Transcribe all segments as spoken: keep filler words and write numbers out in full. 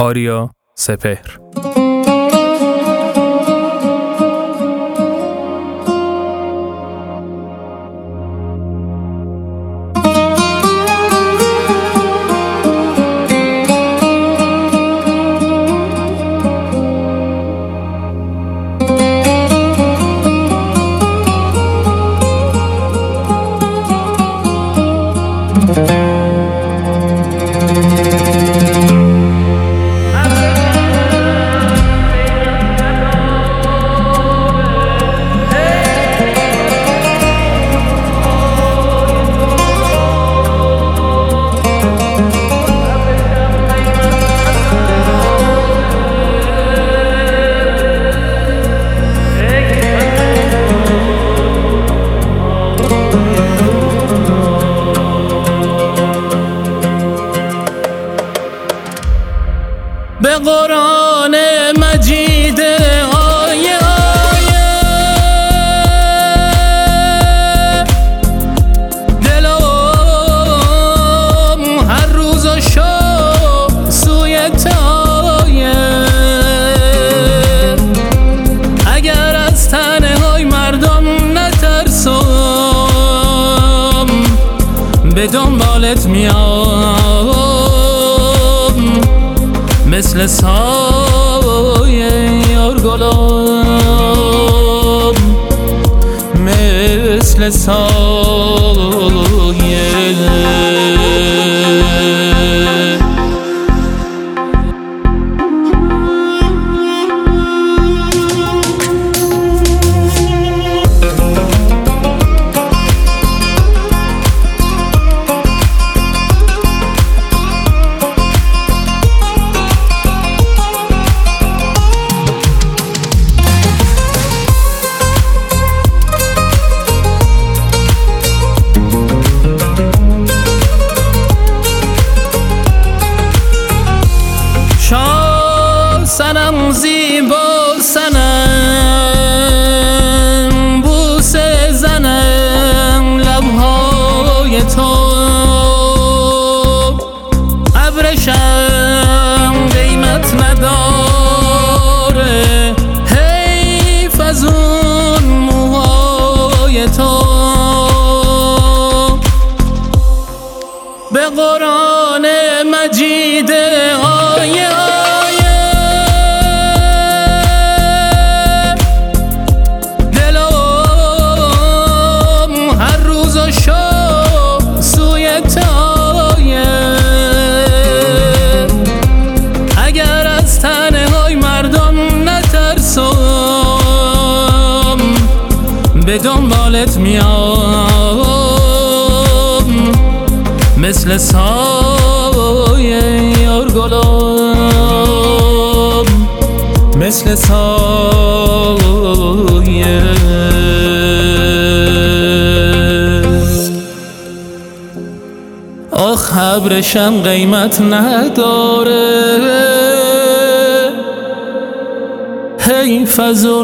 آریا سپهر. به قرآن مجید آیه آیه دلم هر روز و شب سوی تایه. اگر از تنهای مردم نترسم به دنبالت میام مثل سایه یار گلم، مثل سایه. سنم زیبا سنم بوسه زنم لبهای تو، ابرشم قیمت نداره حیف از اون موهای تو. به قرآن مجید آیه به دنبالت میام مثل سایه یار گلم، مثل سایه. آخ ابرشم قیمت نداره حیف از اون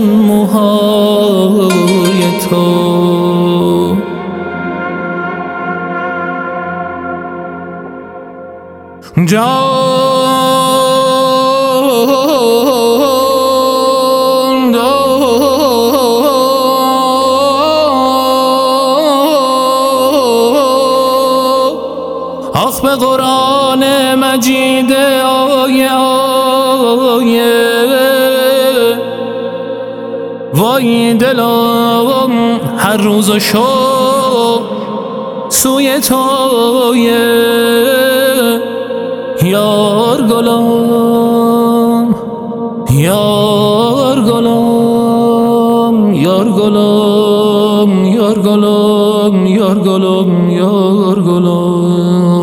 موهای تو. جان آخ به قرآن مجید آیه آیه وای دلم هر روز و شب سوی تویه یار گلم، یار گلم، یار گلم، یار گلم، یار گلم، یار گلم.